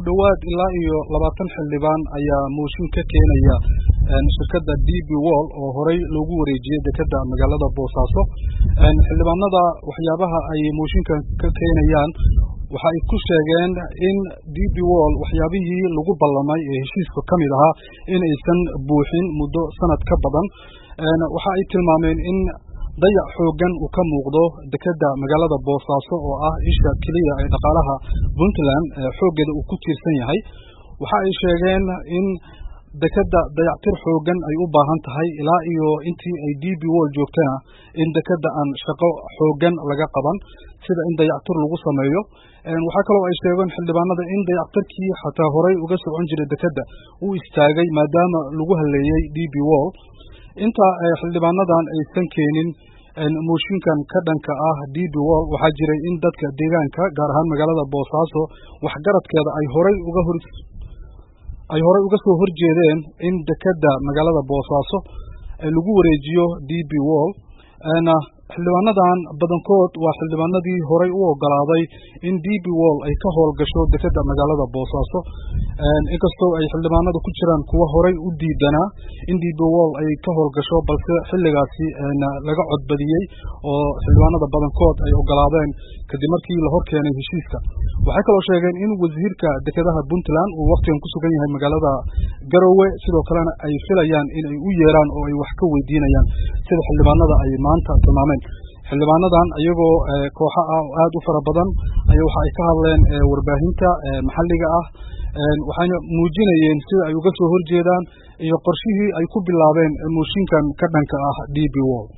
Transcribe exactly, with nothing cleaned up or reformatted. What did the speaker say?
dhawaad ilaa iyo labaatan xildhibaan ayaa mooshin ka keenaya shirkadda D B World oo horey loogu wareejiyay dekedda magaalada Boosaaso. Xildhibaanada waxyaabaha ay mooshinka ka keenayaan waxa ay ku sheegeen in D B World waxyaabihii lagu ballamay ee heshiiska ka mid ahaa in aysan buuxin muddo sanad ka badan. Waxa ay tilmaameen in dayac xoogan uu ka muuqdo dekedda magaalada Boosaaso oo ah isha kaliya ee dhaqaalaha Puntland xoogeeda uu ku tiirsan yahay. Waxa ay sheegeen in dekedda dayactir xoogan ay u baahan tahay ilaa iyo intii ay D B World joogtana in dekedda aan shaqo xoogan laga qaban sida in dayactir lagu sameeyo. Waxa kale oo ay sheegeen xildhibaanada in dayactirkii xataa horey uga socon jiray dekedda uu istaagay maadaama lagu haleeyay D B World. inta xildhibaanadan aysan keenin mooshinkan ka dhanka ah D B World waxaa jiray in dadka deegaanka gaar ahaan magaalada Boosaaso waxgaradkeeda ay horey uga hor ay horey uga soo horjeedeen in dekedda magaalada Boosaaso lagu wareejiyo D B World. xildhibaanadan badankood waa xildhibaanadii horey u ogolaaday in D B World ay ka howlgasho dekedda magaalada Boosaaso. inkastoo ay xildhibaanada ku jiraan kuwa horey u diidanaa in D B World ay ka howlgasho balse xilligaasi laga codbadiyey oo xildhibaanada badankood ay ogolaadeen kadib markii la horkeenay heshiiska. waxay kaloo sheegeen in wasiirka dekedaha Puntland uu waqtigan ku sugan yahay magaalada Garowe sidoo kalena ay filayaan in ay u yeeraan oo ay wax ka weydiinayaan sida xildhibaanada ay maanta tilmaameen. xildhibaanadan iyagoo kooxo ah oo aad u fara badan ayaa waxa ay ka hadleen warbaahinta maxalliga ah waxayna muujinayeen sida ay uga soo horjeedaan iyo qorshihii ay ku bilaabeen mooshinkan ka dhanka ah D B World.